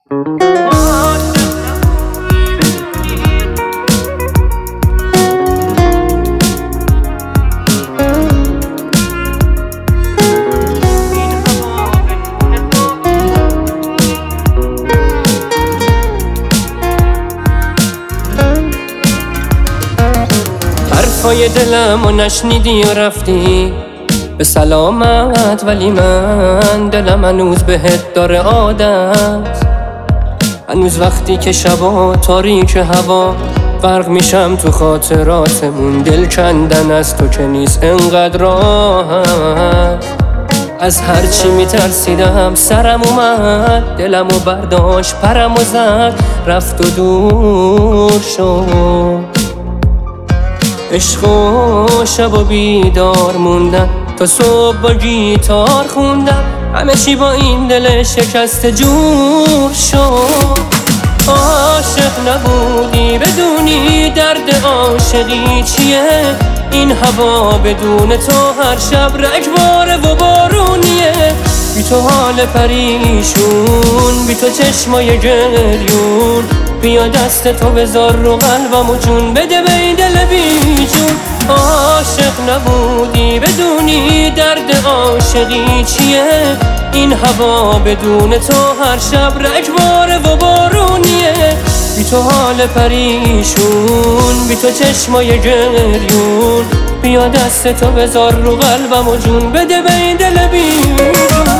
حرفای دلم و نشنیدی و رفتی به سلامت، ولی من دلم هنوز بهت داره عادت. هنوز وقتی که شبا تاریک هوا غرق میشم تو خاطراتمون، دل کندن از تو که نیست انقدر راحت. از هرچی میترسیدم سرم اومد، دلمو برداشت پرمو زد، رفت و دور شد. عشق و شب و بیدار موندن، تا صبح با گیتار خوندن، همه چی با این دل شکسته جور شد. عاشق نبودی بدونی درد عاشقی چیه، این هوا بدون تو هر شب رگباره و بارونیه. بی تو حال پریشون، بی تو چشمای گریون، بیا دست تو بذار رو قلبم و جون بده به این دل بیجون. عاشق نبودی بدونی درد عاشقی چیه، این هوا بدون تو هر شب رگباره و بارونیه. بی تو حال پریشون، بی تو چشمای گریون، بیا دست تو بذار رو قلبم و جون بده به این دل بیجون.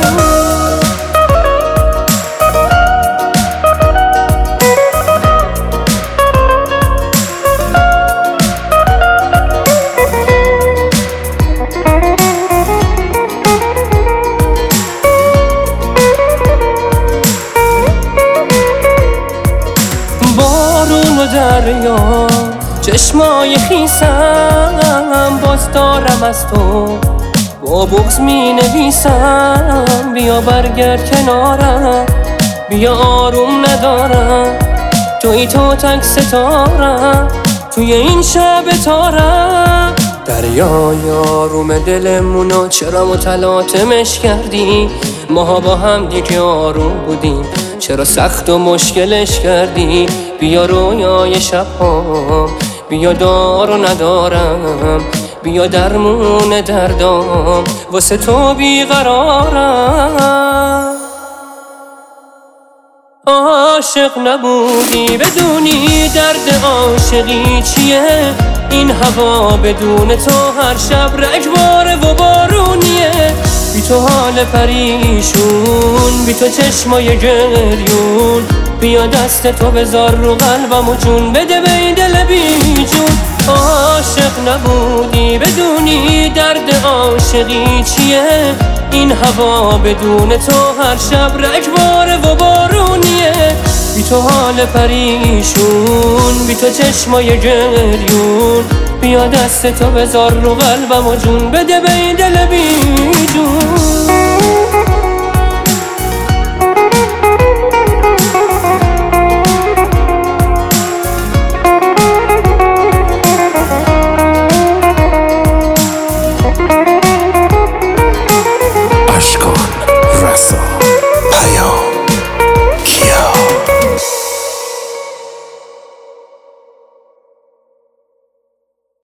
دریا چشمای خیسم، باز دارم از تو با بغض می نویسم. بیا برگرد کنارم، بیا آروم ندارم، توی تو تک ستارم توی این شب تارم. دریای آروم دلمونو چرا متلاطمش کردی؟ ماها با هم دیگه آروم بودیم، چرا سخت و مشکلش کردی؟ بیا رویای شبها، بیا دارو ندارم، بیا درمون دردام، واسه تو بیقرارم. عاشق نبودی بدونی درد عاشقی چیه، این هوا بدون تو هر شب رگباره و بارونیه. بی تو حال پریشون، بی تو چشمای گریون، بیا دست تو بذار رو قلبم و جون بده به این دل بیجون. عاشق نبودی بدونی درد عاشقی چیه، این هوا بدون تو هر شب رگباره و بارونیه. بی تو حال پریشون، بی تو چشمای گریون، بیا دست تو بذار رو قلبم و جون بده به این دل